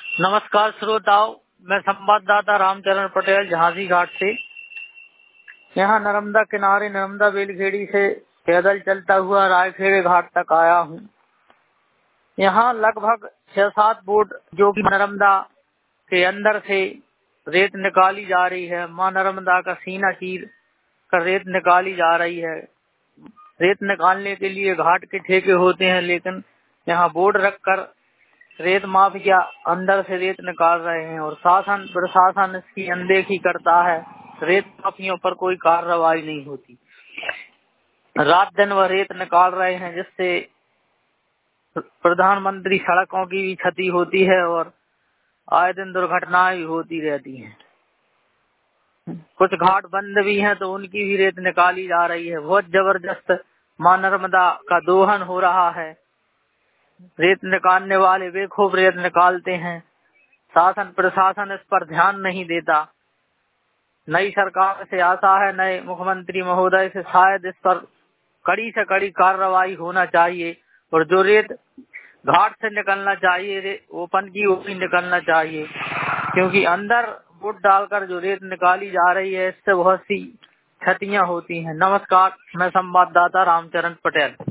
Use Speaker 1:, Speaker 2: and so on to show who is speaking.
Speaker 1: नमस्कार श्रोताओं, मैं संवाददाता रामचरण पटेल झांसी घाट से। यहाँ नर्मदा किनारे नर्मदा बेलखेड़ी से पैदल चलता हुआ रायखेड़े घाट तक आया हूँ। यहाँ लगभग 6-7 बोट जो कि नर्मदा के अंदर से रेत निकाली जा रही है। माँ नर्मदा का सीना चीर कर रेत निकाली जा रही है। रेत निकालने के लिए घाट के ठेके होते हैं, लेकिन यहाँ बोर्ड रखकर रेत माफिया अंदर से रेत निकाल रहे हैं और शासन प्रशासन इसकी अनदेखी करता है। रेत माफियों पर कोई कार्रवाई नहीं होती। रात दिन वह रेत निकाल रहे हैं, जिससे प्रधानमंत्री सड़कों की भी क्षति होती है और आए दिन दुर्घटनाएं भी होती रहती हैं। कुछ घाट बंद भी हैं तो उनकी भी रेत निकाली जा रही है। बहुत जबरदस्त मां नर्मदा का दोहन हो रहा है। रेत निकालने वाले बेखूब रेत निकालते हैं। शासन प्रशासन इस पर ध्यान नहीं देता। नई सरकार से आशा है, नए मुख्यमंत्री महोदय से शायद इस पर कड़ी से कड़ी कार्रवाई होना चाहिए और जो रेत घाट से निकलना चाहिए ओपन की वो भी निकलना चाहिए, क्योंकि अंदर बोट डालकर जो रेत निकाली जा रही है इससे बहुत सी क्षतियां होती हैं। नमस्कार, मैं संवाददाता रामचरण पटेल।